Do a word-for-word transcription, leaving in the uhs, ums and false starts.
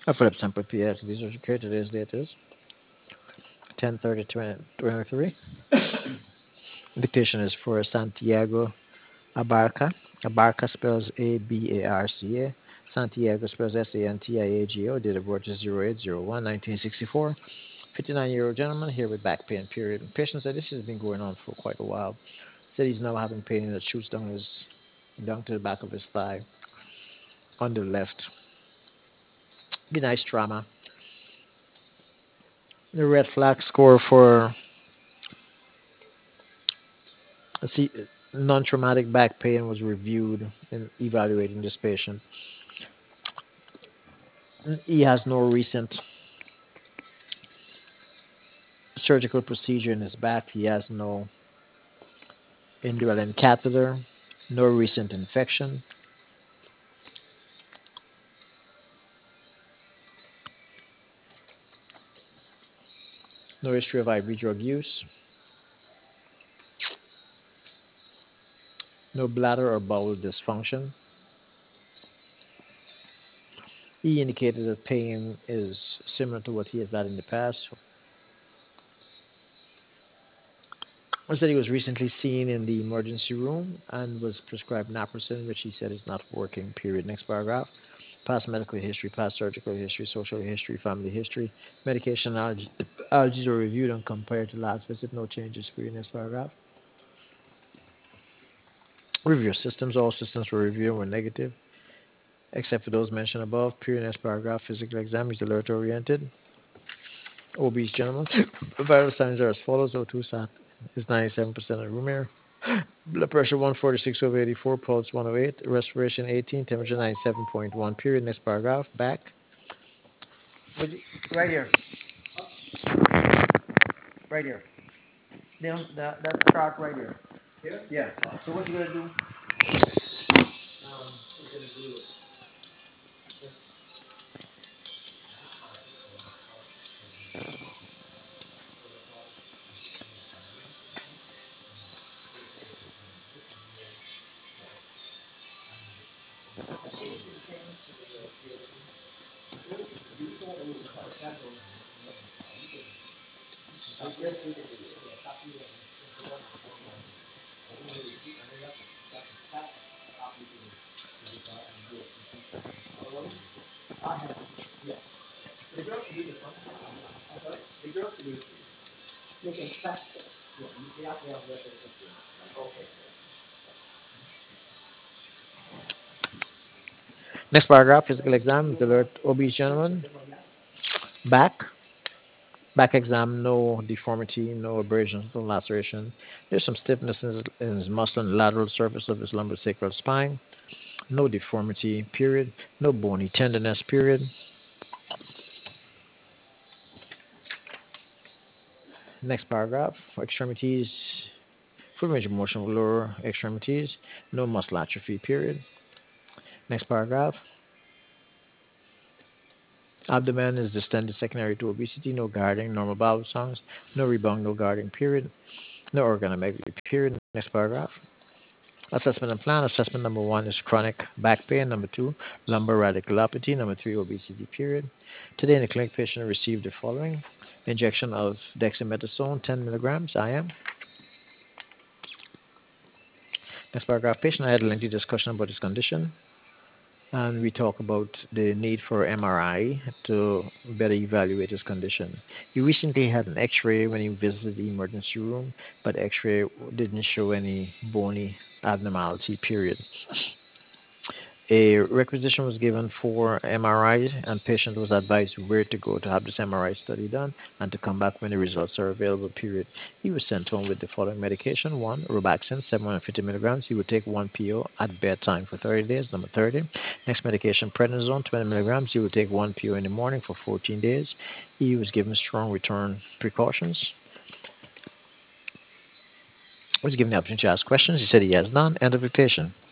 Uh, Philip Sample P X Visual Security. Today's date is ten thirty twenty-three. Dictation is for Santiago Abarca. Abarca spells A B A R C A. Santiago spells S A N T I A G O. Date of birth is zero eight zero one nineteen sixty-four. fifty-nine year old gentleman here with back pain, period. Patient said this has been going on for quite a while. Said he's now having pain that shoots down his down to the back of his thigh on the left. Be nice trauma. The red flag score for see non-traumatic back pain was reviewed in evaluating this patient. He has no recent surgical procedure in his back. He has no indwelling catheter, no recent infection, no history of I V drug use, no bladder or bowel dysfunction. He indicated that pain is similar to what he has had in the past. He said he was recently seen in the emergency room and was prescribed naproxen, which he said is not working. Period. Next paragraph. Past medical history, past surgical history, social history, family history, medication allergies, allergies were reviewed and compared to last visit. No changes. Period. Next paragraph. Review systems. All systems were reviewed and were negative, except for those mentioned above. Period. Next paragraph. Physical exam is alert oriented. Obese gentleman. Vital signs are as follows. O two sat is ninety-seven percent of room air. Blood pressure one forty-six over eighty-four, pulse one oh eight, respiration eighteen, temperature ninety-seven point one. Period. Next paragraph. Back. Right here. Right here. Down that that chart right here. Here? Yeah. So what you gonna do? Um, we're gonna do Next paragraph. Physical exam. The alert obese gentleman. Back. Back exam. No deformity. No abrasions. No laceration. There's some stiffness in his, in his muscle and lateral surface of his lumbosacral spine. No deformity. Period. No bony tenderness. Period. Next paragraph. Extremities. Full range of motion of lower extremities. No muscle atrophy. Period. Next paragraph. Abdomen is distended secondary to obesity. No guarding. Normal bowel sounds. No rebound. No guarding. Period. No organomegaly. Period. Next paragraph. Assessment and plan. Assessment number one is chronic back pain. Number two, lumbar radiculopathy. Number three, obesity. Period. Today in the clinic, patient received the following: injection of dexamethasone, ten milligrams I M. Next paragraph. Patient had a lengthy discussion about his condition, and we talk about the need for M R I to better evaluate his condition. He recently had an X-ray when he visited the emergency room, but X-ray didn't show any bony abnormality. Period. A requisition was given for M R I, and patient was advised where to go to have this M R I study done and to come back when the results are available. Period. He was sent home with the following medication: one, Robaxin, seven hundred fifty milligrams. He would take one P O at bedtime for thirty days. Number thirty. Next medication, prednisone, twenty milligrams. He would take one P O in the morning for fourteen days. He was given strong return precautions. He was given the opportunity to ask questions. He said he has none. End of dictation.